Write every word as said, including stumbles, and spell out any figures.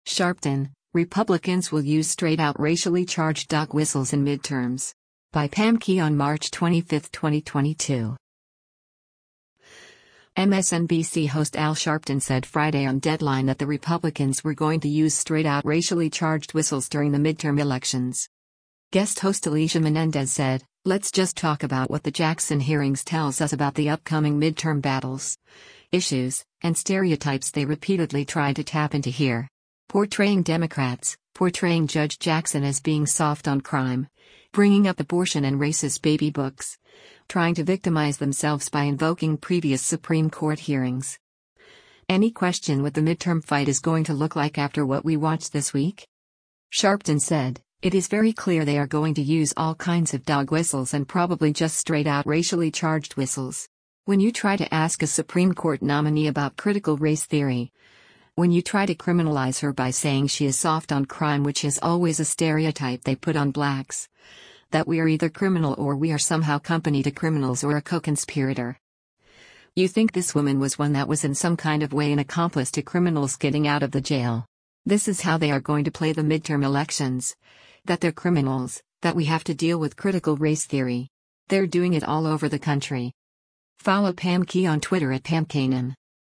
Sharpton, Republicans will use straight-out racially charged dog whistles in midterms. By Pam Key on March twenty-fifth, twenty twenty-two. M S N B C host Al Sharpton said Friday on Deadline that the Republicans were going to use straight-out racially charged whistles during the midterm elections. Guest host Alicia Menendez said, "Let's just talk about what the Jackson hearings tells us about the upcoming midterm battles, issues, and stereotypes they repeatedly try to tap into here. Portraying Democrats, portraying Judge Jackson as being soft on crime, bringing up abortion and racist baby books, trying to victimize themselves by invoking previous Supreme Court hearings. Any question what the midterm fight is going to look like after what we watched this week?" Sharpton said, "It is very clear they are going to use all kinds of dog whistles and probably just straight-out racially charged whistles. When you try to ask a Supreme Court nominee about critical race theory, when you try to criminalize her by saying she is soft on crime, which is always a stereotype they put on blacks, that we are either criminal or we are somehow company to criminals or a co-conspirator. You think this woman was one that was in some kind of way an accomplice to criminals getting out of the jail. This is how they are going to play the midterm elections. That they're criminals, that we have to deal with critical race theory. They're doing it all over the country." Follow Pam Key on Twitter at Pam Kanan.